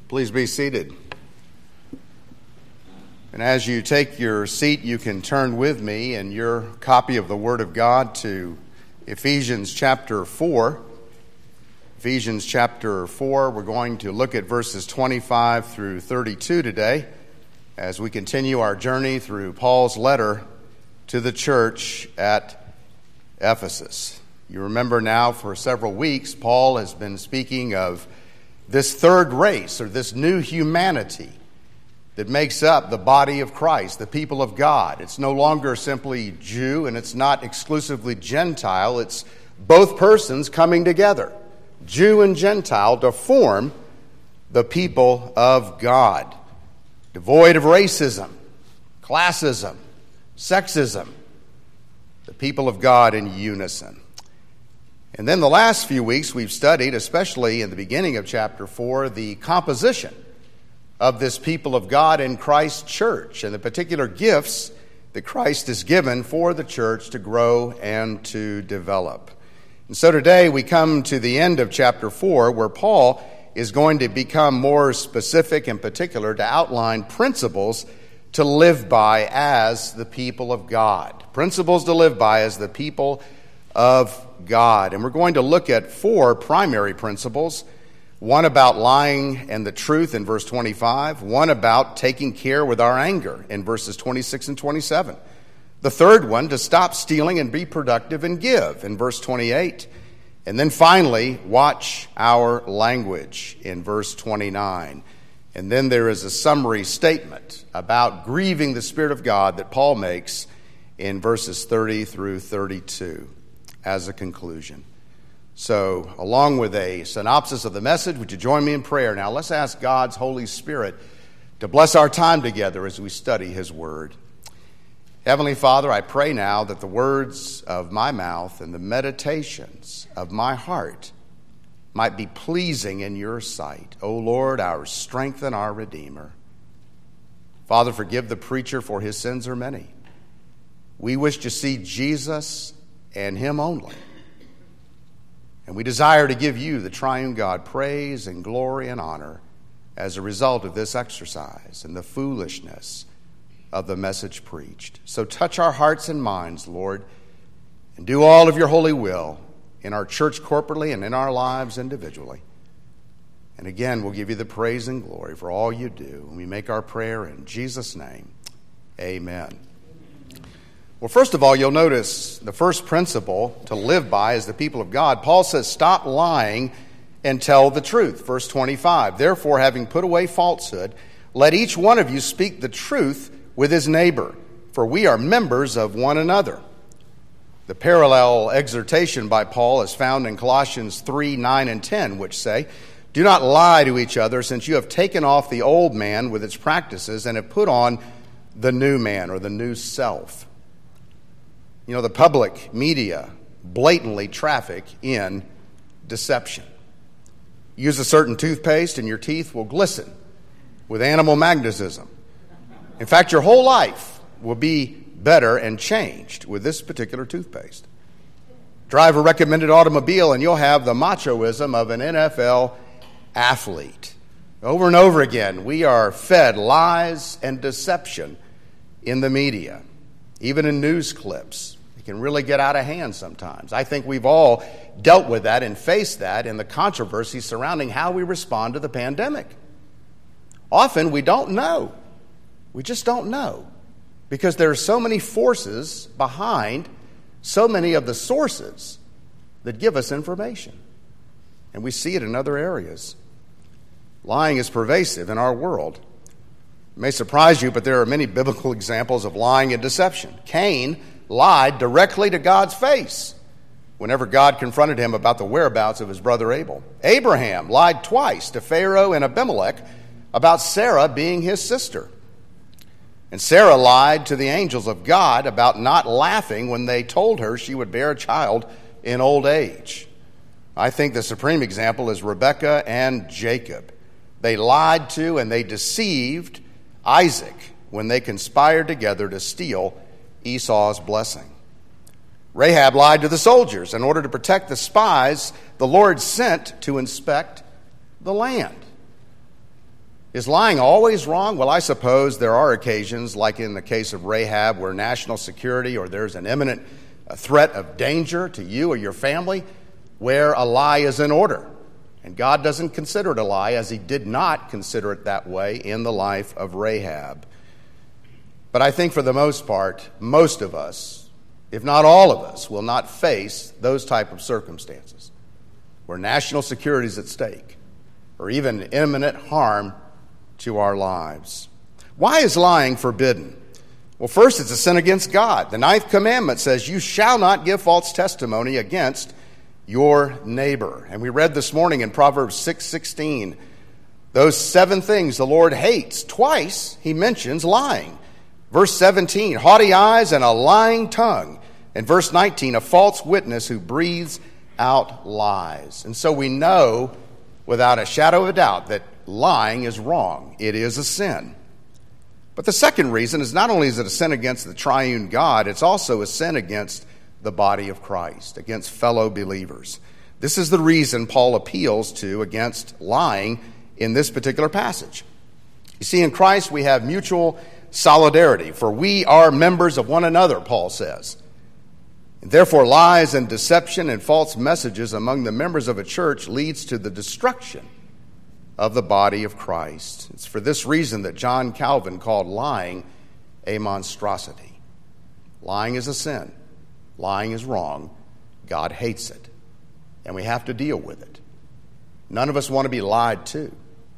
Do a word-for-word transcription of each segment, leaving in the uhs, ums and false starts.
Please be seated. And as you take your seat, you can turn with me in your copy of the Word of God to Ephesians chapter four. Ephesians chapter four, we're going to look at verses twenty-five through thirty-two today as we continue our journey through Paul's letter to the church at Ephesus. You remember now for several weeks, Paul has been speaking of this third race, or this new humanity that makes up the body of Christ, the people of God. It's no longer simply Jew, and it's not exclusively Gentile. It's both persons coming together, Jew and Gentile, to form the people of God, devoid of racism, classism, sexism, the people of God in unison. And then the last few weeks we've studied, especially in the beginning of chapter four, the composition of this people of God in Christ's church and the particular gifts that Christ has given for the church to grow and to develop. And so today we come to the end of chapter four, where Paul is going to become more specific and particular to outline principles to live by as the people of God. Principles to live by as the people of God. And we're going to look at four primary principles. One about lying and the truth in verse twenty-five. One about taking care with our anger in verses twenty-six and twenty-seven. The third one, to stop stealing and be productive and give in verse twenty-eight. And then finally, watch our language in verse twenty-nine. And then there is a summary statement about grieving the Spirit of God that Paul makes in verses thirty through thirty-two as a conclusion. So, along with a synopsis of the message, would you join me in prayer? Now, let's ask God's Holy Spirit to bless our time together as we study His Word. Heavenly Father, I pray now that the words of my mouth and the meditations of my heart might be pleasing in your sight. O Lord, our strength and our Redeemer. Father, forgive the preacher, for his sins are many. We wish to see Jesus and Him only. And we desire to give you, the triune God, praise and glory and honor as a result of this exercise and the foolishness of the message preached. So touch our hearts and minds, Lord, and do all of your holy will in our church corporately and in our lives individually. And again, we'll give you the praise and glory for all you do. And we make our prayer in Jesus' name. Amen. Well, first of all, you'll notice the first principle to live by as the people of God. Paul says, stop lying and tell the truth. Verse twenty-five, therefore, having put away falsehood, let each one of you speak the truth with his neighbor, for we are members of one another. The parallel exhortation by Paul is found in Colossians three, nine, and ten, which say, do not lie to each other, since you have taken off the old man with its practices and have put on the new man, or the new self. You know, the public media blatantly traffic in deception. Use a certain toothpaste and your teeth will glisten with animal magnetism. In fact, your whole life will be better and changed with this particular toothpaste. Drive a recommended automobile and you'll have the machoism of an N F L athlete. Over and over again, we are fed lies and deception in the media, even in news clips. Can really get out of hand sometimes. I think we've all dealt with that and faced that in the controversy surrounding how we respond to the pandemic. Often we don't know. We just don't know, because there are so many forces behind so many of the sources that give us information. And we see it in other areas. Lying is pervasive in our world. It may surprise you, but there are many biblical examples of lying and deception. Cain lied directly to God's face whenever God confronted him about the whereabouts of his brother Abel. Abraham lied twice to Pharaoh and Abimelech about Sarah being his sister. And Sarah lied to the angels of God about not laughing when they told her she would bear a child in old age. I think the supreme example is Rebekah and Jacob. They lied to and they deceived Isaac when they conspired together to steal Esau's blessing. Rahab lied to the soldiers in order to protect the spies the Lord sent to inspect the land. Is lying always wrong? Well, I suppose there are occasions, like in the case of Rahab, where national security or there's an imminent threat of danger to you or your family, where a lie is in order. And God doesn't consider it a lie, as he did not consider it that way in the life of Rahab. But I think for the most part, most of us, if not all of us, will not face those type of circumstances where national security is at stake or even imminent harm to our lives. Why is lying forbidden? Well, first, it's a sin against God. The ninth commandment says, you shall not give false testimony against your neighbor. And we read this morning in Proverbs six sixteen, those seven things the Lord hates. Twice he mentions lying. Verse seventeen, haughty eyes and a lying tongue. And verse nineteen, a false witness who breathes out lies. And so we know without a shadow of a doubt that lying is wrong. It is a sin. But the second reason is not only is it a sin against the triune God, it's also a sin against the body of Christ, against fellow believers. This is the reason Paul appeals to against lying in this particular passage. You see, in Christ we have mutual solidarity, for we are members of one another, Paul says. And therefore, lies and deception and false messages among the members of a church leads to the destruction of the body of Christ. It's for this reason that John Calvin called lying a monstrosity. Lying is a sin. Lying is wrong. God hates it. And we have to deal with it. None of us want to be lied to.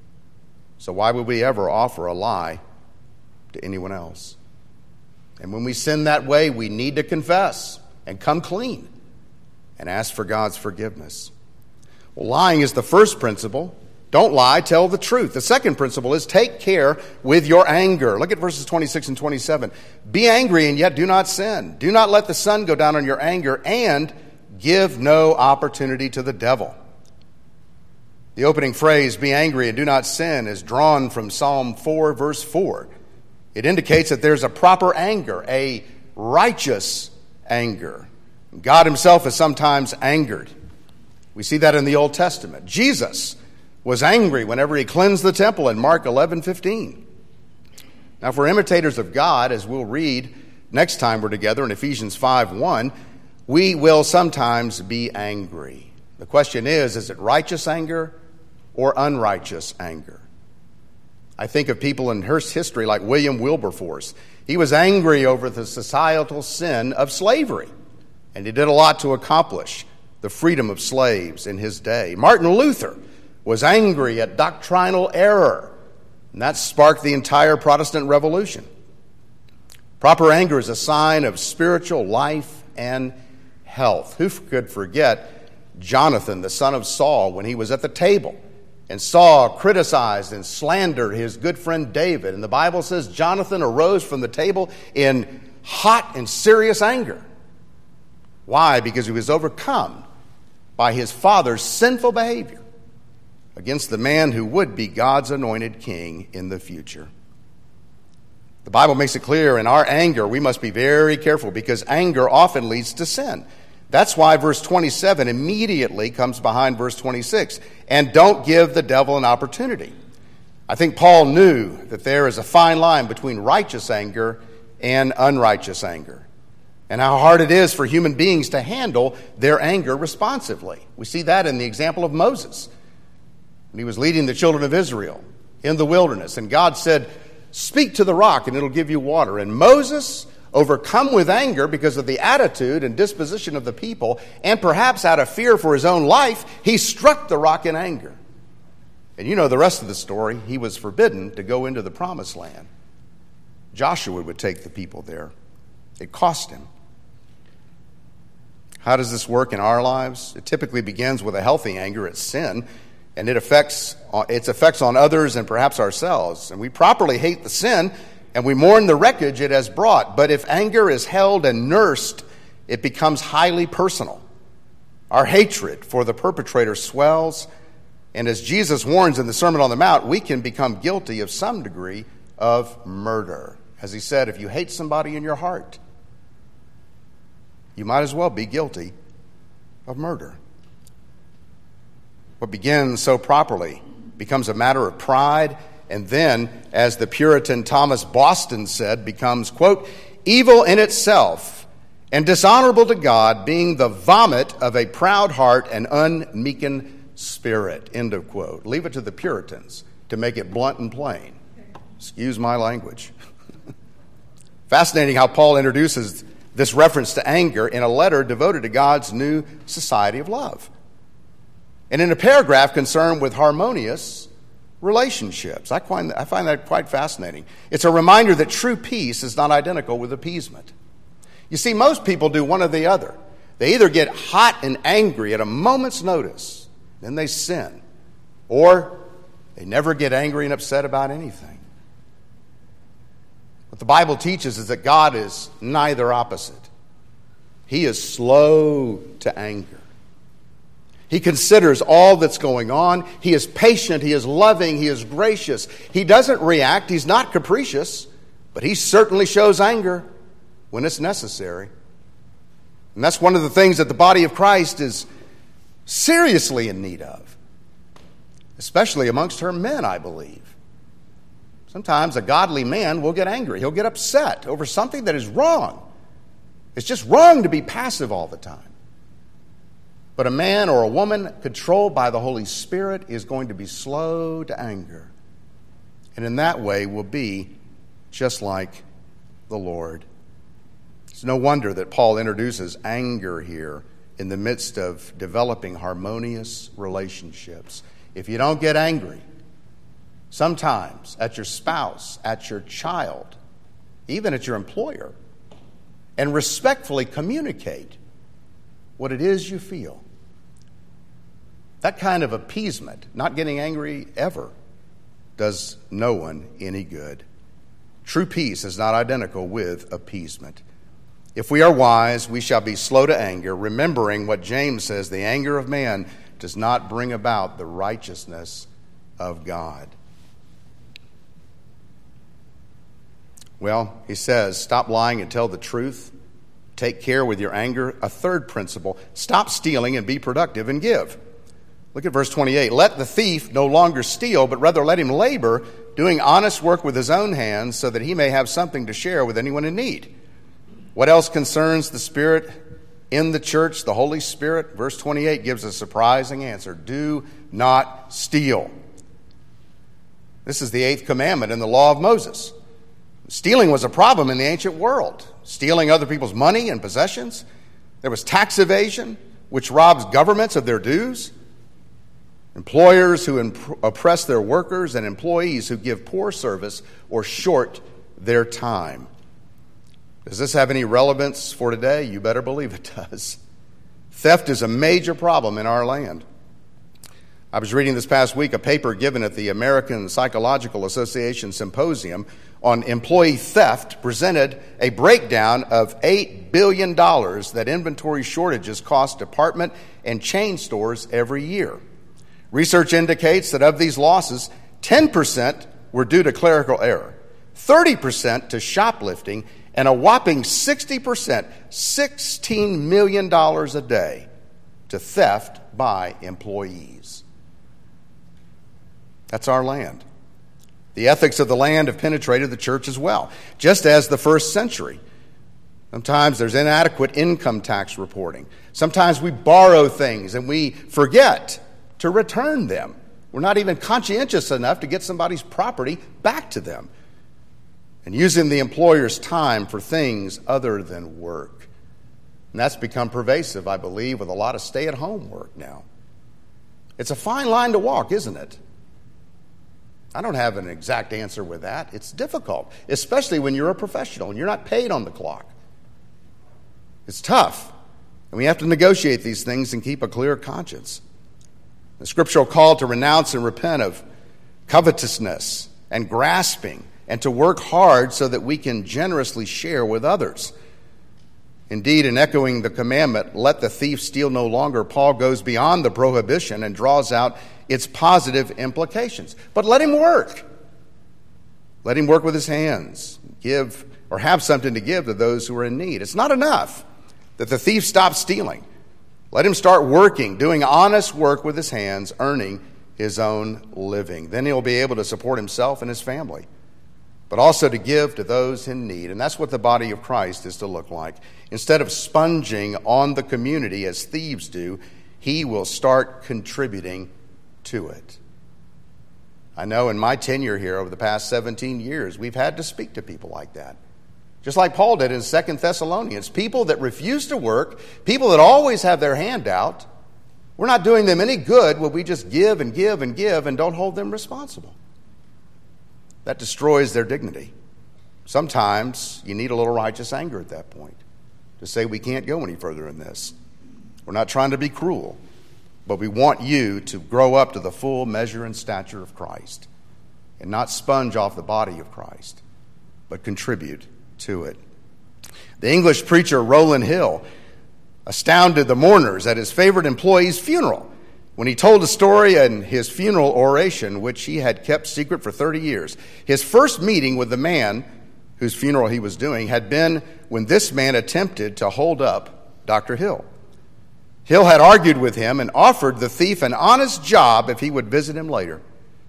So why would we ever offer a lie to anyone else? And when we sin that way, we need to confess and come clean and ask for God's forgiveness. Well, lying is the first principle. Don't lie, tell the truth. The second principle is take care with your anger. Look at verses twenty-six and twenty-seven. Be angry and yet do not sin. Do not let the sun go down on your anger, and give no opportunity to the devil. The opening phrase, be angry and do not sin, is drawn from Psalm four, verse four. It indicates that there's a proper anger, a righteous anger. God himself is sometimes angered. We see that in the Old Testament. Jesus was angry whenever he cleansed the temple in Mark eleven fifteen. Now, for imitators of God, as we'll read next time we're together in Ephesians five one, we will sometimes be angry. The question is, is it righteous anger or unrighteous anger? I think of people in Hearst history like William Wilberforce. He was angry over the societal sin of slavery, and he did a lot to accomplish the freedom of slaves in his day. Martin Luther was angry at doctrinal error, and that sparked the entire Protestant Revolution. Proper anger is a sign of spiritual life and health. Who could forget Jonathan, the son of Saul, when he was at the table and Saul criticized and slandered his good friend David? And the Bible says Jonathan arose from the table in hot and serious anger. Why? Because he was overcome by his father's sinful behavior against the man who would be God's anointed king in the future. The Bible makes it clear in our anger we must be very careful, because anger often leads to sin. That's why verse twenty-seven immediately comes behind verse twenty-six. And don't give the devil an opportunity. I think Paul knew that there is a fine line between righteous anger and unrighteous anger, and how hard it is for human beings to handle their anger responsively. We see that in the example of Moses, when he was leading the children of Israel in the wilderness. And God said, speak to the rock and it'll give you water. And Moses, overcome with anger because of the attitude and disposition of the people, and perhaps out of fear for his own life, he struck the rock in anger. And you know the rest of the story. He was forbidden to go into the promised land. Joshua would take the people there. It cost him. How does this work in our lives? It typically begins with a healthy anger at sin, and it affects its effects on others and perhaps ourselves. And we properly hate the sin, and we mourn the wreckage it has brought. But if anger is held and nursed, it becomes highly personal. Our hatred for the perpetrator swells, and as Jesus warns in the Sermon on the Mount, we can become guilty of some degree of murder. As he said, if you hate somebody in your heart, you might as well be guilty of murder. What begins so properly becomes a matter of pride and then, as the Puritan Thomas Boston said, becomes, quote, evil in itself and dishonorable to God, being the vomit of a proud heart and unmeekened spirit, end of quote. Leave it to the Puritans to make it blunt and plain. Excuse my language. Fascinating how Paul introduces this reference to anger in a letter devoted to God's new society of love, and in a paragraph concerned with harmonious relationships. I find, I find that quite fascinating. It's a reminder that true peace is not identical with appeasement. You see, most people do one or the other. They either get hot and angry at a moment's notice, then they sin, or they never get angry and upset about anything. What the Bible teaches is that God is neither opposite. He is slow to anger. He considers all that's going on. He is patient. He is loving. He is gracious. He doesn't react. He's not capricious, but he certainly shows anger when it's necessary. And that's one of the things that the body of Christ is seriously in need of, especially amongst her men, I believe. Sometimes a godly man will get angry. He'll get upset over something that is wrong. It's just wrong to be passive all the time. But a man or a woman controlled by the Holy Spirit is going to be slow to anger. And in that way will be just like the Lord. It's no wonder that Paul introduces anger here in the midst of developing harmonious relationships. If you don't get angry, sometimes at your spouse, at your child, even at your employer, and respectfully communicate what it is you feel, that kind of appeasement, not getting angry ever, does no one any good. True peace is not identical with appeasement. If we are wise, we shall be slow to anger, remembering what James says, the anger of man does not bring about the righteousness of God. Well, he says, stop lying and tell the truth. Take care with your anger. A third principle, stop stealing and be productive and give. Look at verse twenty-eight. Let the thief no longer steal, but rather let him labor, doing honest work with his own hands, so that he may have something to share with anyone in need. What else concerns the Spirit in the church, the Holy Spirit? Verse twenty-eight gives a surprising answer. Do not steal. This is the eighth commandment in the law of Moses. Stealing was a problem in the ancient world. Stealing other people's money and possessions. There was tax evasion, which robs governments of their dues. Employers who imp- oppress their workers, and employees who give poor service or short their time. Does this have any relevance for today? You better believe it does. Theft is a major problem in our land. I was reading this past week a paper given at the American Psychological Association Symposium on employee theft presented a breakdown of eight billion dollars that inventory shortages cost department and chain stores every year. Research indicates that of these losses, ten percent were due to clerical error, thirty percent to shoplifting, and a whopping sixty percent, sixteen million dollars a day, to theft by employees. That's our land. The ethics of the land have penetrated the church as well, just as the first century. Sometimes there's inadequate income tax reporting. Sometimes we borrow things and we forget to return them. We're not even conscientious enough to get somebody's property back to them. And using the employer's time for things other than work. And that's become pervasive, I believe, with a lot of stay-at-home work now. It's a fine line to walk, isn't it? I don't have an exact answer with that. It's difficult, especially when you're a professional and you're not paid on the clock. It's tough, and we have to negotiate these things and keep a clear conscience. The scriptural call to renounce and repent of covetousness and grasping, and to work hard so that we can generously share with others. Indeed, in echoing the commandment, let the thief steal no longer, Paul goes beyond the prohibition and draws out its positive implications. But let him work. Let him work with his hands, give or have something to give to those who are in need. It's not enough that the thief stops stealing. Let him start working, doing honest work with his hands, earning his own living. Then he'll be able to support himself and his family, but also to give to those in need. And that's what the body of Christ is to look like. Instead of sponging on the community as thieves do, he will start contributing to it. I know in my tenure here over the past seventeen years, we've had to speak to people like that. Just like Paul did in Second Thessalonians. People that refuse to work, people that always have their hand out. We're not doing them any good when we just give and give and give and don't hold them responsible. That destroys their dignity. Sometimes you need a little righteous anger at that point to say we can't go any further in this. We're not trying to be cruel, but we want you to grow up to the full measure and stature of Christ and not sponge off the body of Christ, but contribute to it. The English preacher Rowland Hill astounded the mourners at his favorite employee's funeral when he told a story in his funeral oration, which he had kept secret for thirty years. His first meeting with the man whose funeral he was doing had been when this man attempted to hold up Doctor Hill. Hill had argued with him and offered the thief an honest job if he would visit him later.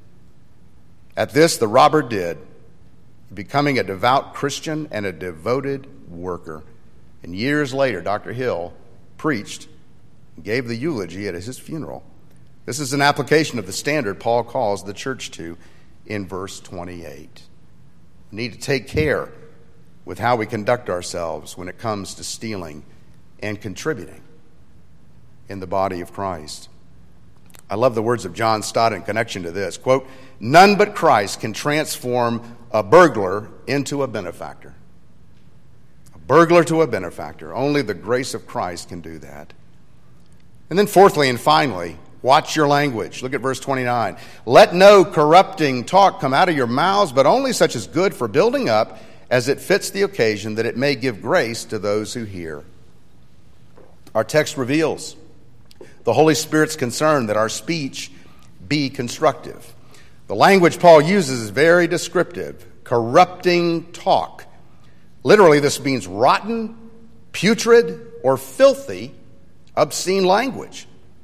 At this, the robber did, becoming a devout Christian and a devoted worker. And years later, Doctor Hill preached and gave the eulogy at his funeral. This is an application of the standard Paul calls the church to in verse twenty-eight. We need to take care with how we conduct ourselves when it comes to stealing and contributing in the body of Christ. I love the words of John Stott in connection to this. Quote, "None but Christ can transform a burglar into a benefactor." A burglar to a benefactor. Only the grace of Christ can do that. And then fourthly and finally, watch your language. Look at verse twenty-nine. "Let no corrupting talk come out of your mouths, but only such as good for building up as it fits the occasion, that it may give grace to those who hear." Our text reveals the Holy Spirit's concern that our speech be constructive. The language Paul uses is very descriptive. Corrupting talk. Literally, this means rotten, putrid, or filthy, obscene language.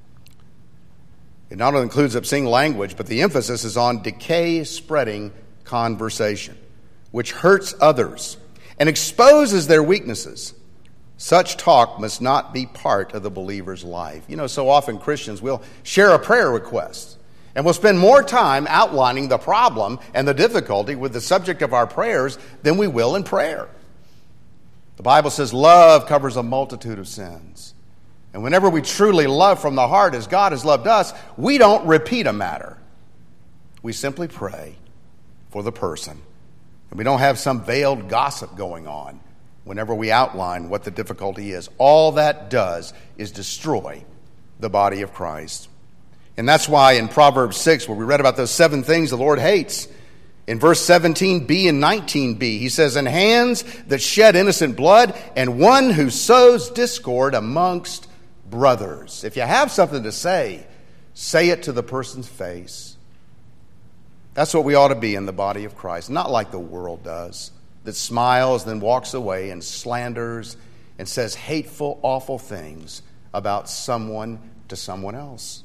It not only includes obscene language, but the emphasis is on decay-spreading conversation, which hurts others and exposes their weaknesses. Such talk must not be part of the believer's life. You know, so often Christians will share a prayer request, and we'll spend more time outlining the problem and the difficulty with the subject of our prayers than we will in prayer. The Bible says love covers a multitude of sins. And whenever we truly love from the heart as God has loved us, we don't repeat a matter. We simply pray for the person. And we don't have some veiled gossip going on whenever we outline what the difficulty is. All that does is destroy the body of Christ. And that's why in Proverbs six, where we read about those seven things the Lord hates, in verse seventeen b and nineteen b, he says, "And hands that shed innocent blood, and one who sows discord amongst brothers." If you have something to say, say it to the person's face. That's what we ought to be in the body of Christ, not like the world does, that smiles, then walks away and slanders and says hateful, awful things about someone to someone else.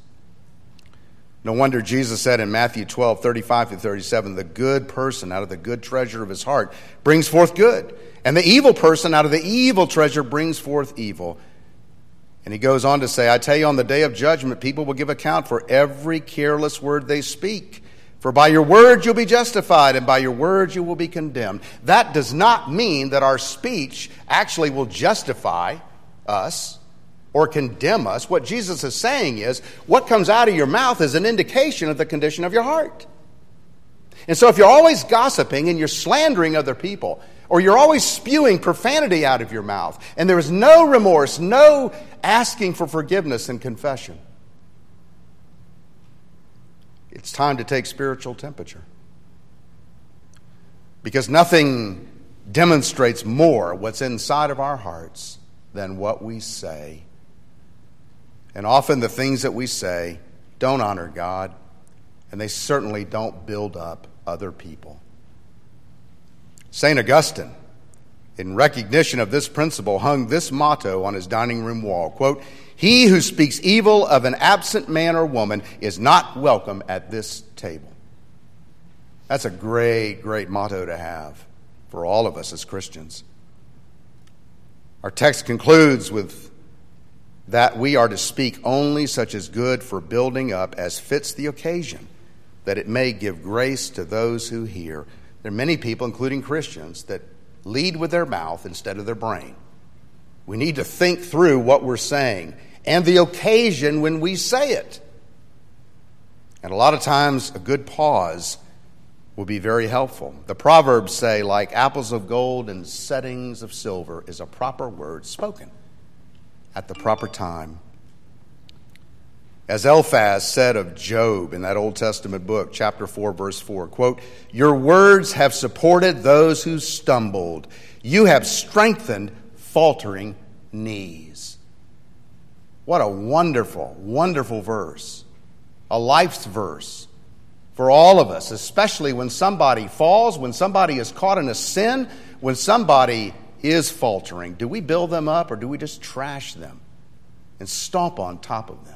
No wonder Jesus said in Matthew twelve, thirty-five through thirty-seven, "The good person out of the good treasure of his heart brings forth good, and the evil person out of the evil treasure brings forth evil." And he goes on to say, "I tell you, on the day of judgment, people will give account for every careless word they speak. For by your words you'll be justified, and by your words you will be condemned." That does not mean that our speech actually will justify us or condemn us. What Jesus is saying is, what comes out of your mouth is an indication of the condition of your heart. And so if you're always gossiping and you're slandering other people, or you're always spewing profanity out of your mouth, and there is no remorse, no asking for forgiveness and confession, it's time to take spiritual temperature. Because nothing demonstrates more what's inside of our hearts than what we say. And often the things that we say don't honor God, and they certainly don't build up other people. Saint Augustine, in recognition of this principle, hung this motto on his dining room wall, quote, "He who speaks evil of an absent man or woman is not welcome at this table." That's a great, great motto to have for all of us as Christians. Our text concludes with that we are to speak only such as good for building up as fits the occasion, that it may give grace to those who hear. There are many people, including Christians, that lead with their mouth instead of their brain. We need to think through what we're saying and the occasion when we say it. And a lot of times, a good pause will be very helpful. The Proverbs say, like apples of gold and settings of silver is a proper word spoken at the proper time. As Eliphaz said of Job in that Old Testament book, chapter four, verse four, quote, "Your words have supported those who stumbled. You have strengthened faltering knees." What a wonderful, wonderful verse. A life's verse for all of us, especially when somebody falls, when somebody is caught in a sin, when somebody is faltering. Do we build them up or do we just trash them and stomp on top of them?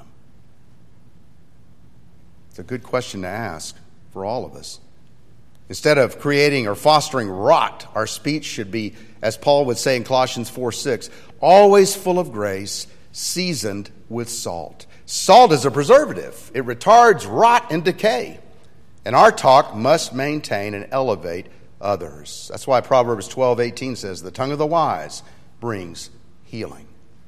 It's a good question to ask for all of us. Instead of creating or fostering rot, our speech should be, as Paul would say in Colossians four six, always full of grace, seasoned with salt. Salt is a preservative. It retards rot and decay. And our talk must maintain and elevate others. That's why Proverbs twelve eighteen says, "The tongue of the wise brings healing."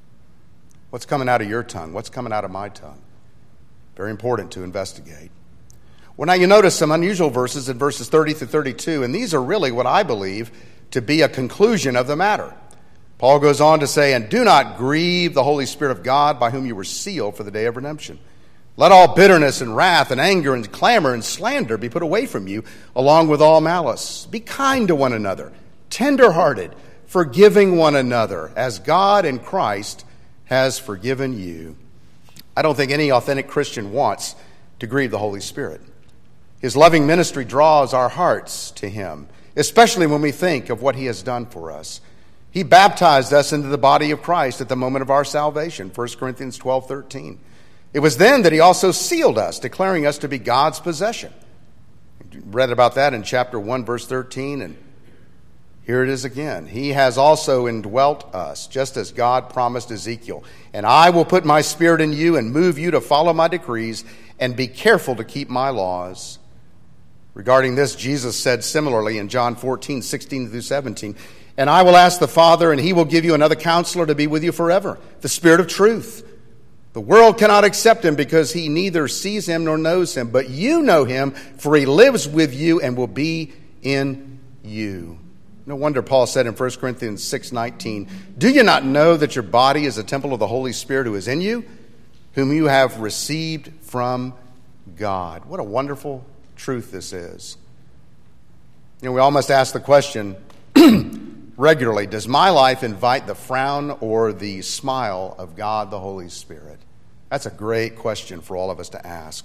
What's coming out of your tongue? What's coming out of my tongue? Very important to investigate. Well, now you notice some unusual verses in verses thirty through thirty-two, and these are really what I believe to be a conclusion of the matter. Paul goes on to say, "And do not grieve the Holy Spirit of God, by whom you were sealed for the day of redemption. Let all bitterness and wrath and anger and clamor and slander be put away from you, along with all malice. Be kind to one another, tender-hearted, forgiving one another, as God in Christ has forgiven you." I don't think any authentic Christian wants to grieve the Holy Spirit. His loving ministry draws our hearts to him, especially when we think of what he has done for us. He baptized us into the body of Christ at the moment of our salvation, First Corinthians twelve thirteen. It was then that he also sealed us, declaring us to be God's possession. We read about that in chapter one, verse thirteen, and here it is again. He has also indwelt us, just as God promised Ezekiel. "And I will put my spirit in you and move you to follow my decrees and be careful to keep my laws." Regarding this, Jesus said similarly in John fourteen, sixteen through seventeen, "And I will ask the Father, and he will give you another counselor to be with you forever, the Spirit of truth. The world cannot accept him because he neither sees him nor knows him. But you know him, for he lives with you and will be in you." No wonder Paul said in First Corinthians six nineteen, "Do you not know that your body is a temple of the Holy Spirit who is in you, whom you have received from God?" What a wonderful truth this is. You know, we all must ask the question regularly, does my life invite the frown or the smile of God the Holy Spirit? That's a great question for all of us to ask.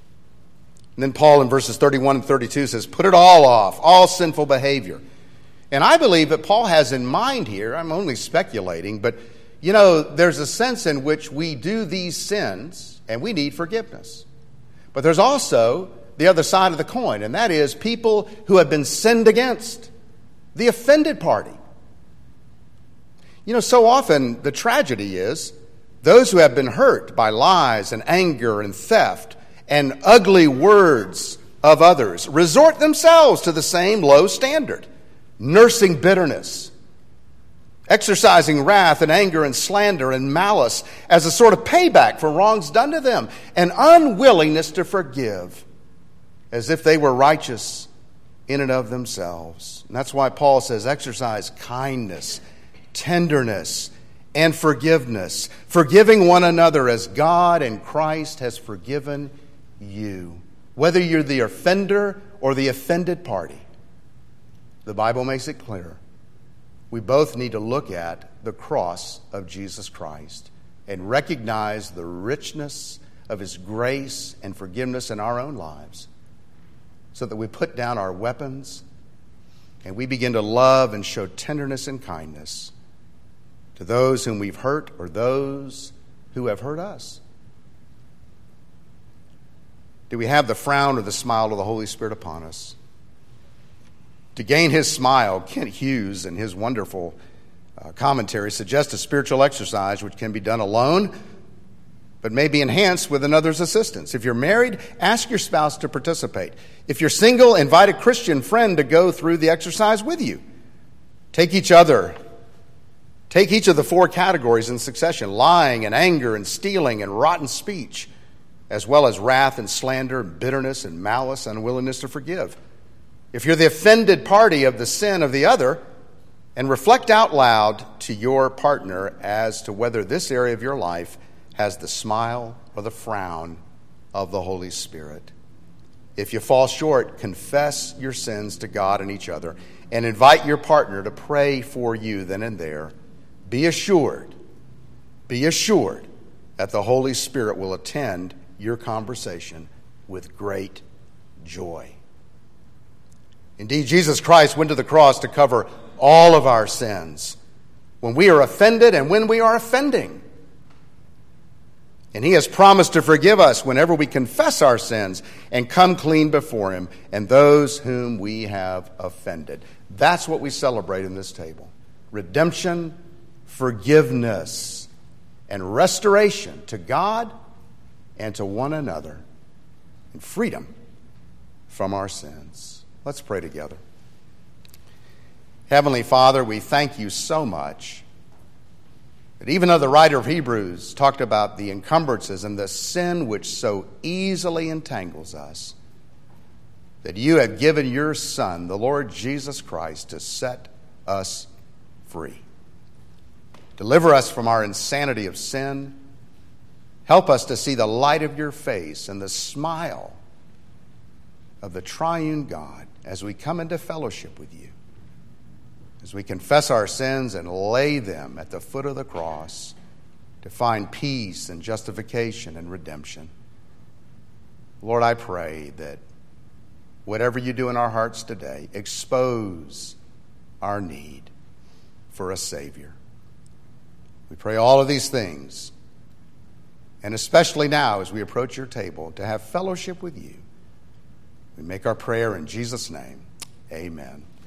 And then Paul in verses thirty-one and thirty-two says, "Put it all off, all sinful behavior." And I believe that Paul has in mind here, I'm only speculating, but you know, there's a sense in which we do these sins and we need forgiveness. But there's also the other side of the coin, and that is people who have been sinned against, the offended party. You know, so often the tragedy is those who have been hurt by lies and anger and theft and ugly words of others resort themselves to the same low standard, nursing bitterness, exercising wrath and anger and slander and malice as a sort of payback for wrongs done to them, and unwillingness to forgive as if they were righteous in and of themselves. And that's why Paul says exercise kindness, tenderness, and forgiveness, forgiving one another as God and Christ has forgiven you. Whether you're the offender or the offended party, the Bible makes it clear. We both need to look at the cross of Jesus Christ and recognize the richness of his grace and forgiveness in our own lives, so that we put down our weapons and we begin to love and show tenderness and kindness to those whom we've hurt or those who have hurt us? Do we have the frown or the smile of the Holy Spirit upon us? To gain his smile, Kent Hughes in his wonderful uh, commentary suggests a spiritual exercise which can be done alone, but may be enhanced with another's assistance. If you're married, ask your spouse to participate. If you're single, invite a Christian friend to go through the exercise with you. Take each other, take each of the four categories in succession: lying and anger and stealing and rotten speech, as well as wrath and slander and bitterness and malice and unwillingness to forgive. If you're the offended party of the sin of the other, and reflect out loud to your partner as to whether this area of your life has the smile or the frown of the Holy Spirit. If you fall short, confess your sins to God and each other and invite your partner to pray for you then and there. Be assured, be assured that the Holy Spirit will attend your conversation with great joy. Indeed, Jesus Christ went to the cross to cover all of our sins when we are offended and when we are offending. And he has promised to forgive us whenever we confess our sins and come clean before him and those whom we have offended. That's what we celebrate in this table. Redemption, forgiveness, and restoration to God and to one another, and freedom from our sins. Let's pray together. Heavenly Father, we thank you so much that even though the writer of Hebrews talked about the encumbrances and the sin which so easily entangles us, that you have given your Son, the Lord Jesus Christ, to set us free. Deliver us from our insanity of sin. Help us to see the light of your face and the smile of the triune God as we come into fellowship with you, as we confess our sins and lay them at the foot of the cross to find peace and justification and redemption. Lord, I pray that whatever you do in our hearts today, expose our need for a Savior. We pray all of these things, and especially now as we approach your table to have fellowship with you. We make our prayer in Jesus' name. Amen.